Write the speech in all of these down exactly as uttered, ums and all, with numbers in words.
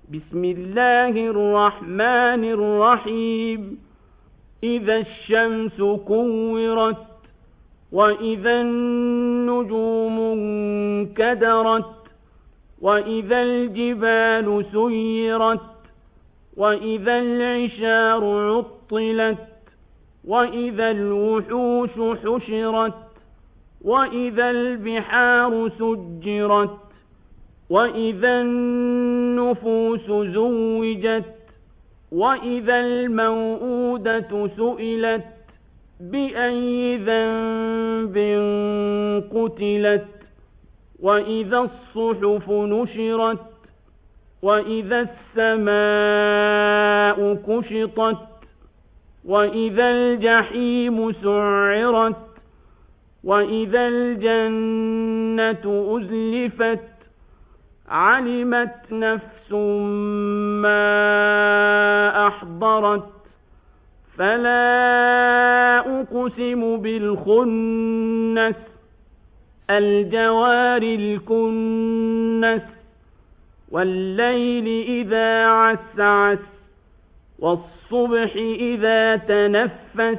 بسم الله الرحمن الرحيم إذا الشمس كورت وإذا النجوم انكدرت وإذا الجبال سيرت وإذا العشار عطلت وإذا الوحوش حشرت وإذا البحار سجرت وإذا النفوس زوجت وإذا الموءودة سئلت بأي ذنب قتلت وإذا الصحف نشرت وإذا السماء كشطت وإذا الجحيم سعرت وإذا الجنة أزلفت علمت نفس ما أحضرت فلا أقسم بالخنس الجوار الكنس والليل إذا عسعس والصبح إذا تنفس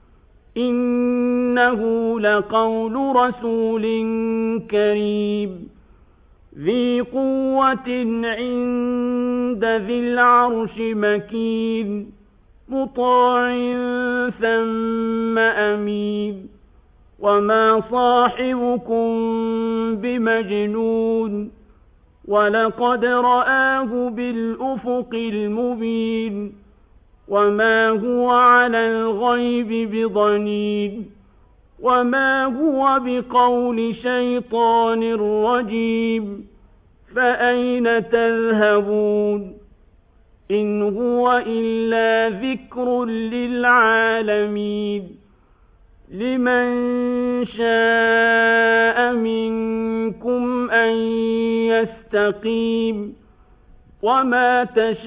إنه لقول رسول كريم ذي قوة عند ذي العرش مكين مطاع ثم أمين وما صاحبكم بمجنون ولقد رآه بالأفق المبين وما هو على الغيب بضنين وما هو بقول شيطان رجيم فأين تذهبون إن هو إلا ذكر للعالمين لمن شاء منكم أن يستقيم وما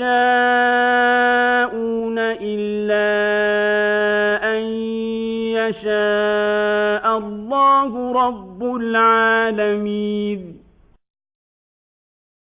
تشاءون إلا أن يشاء الله رب العالمين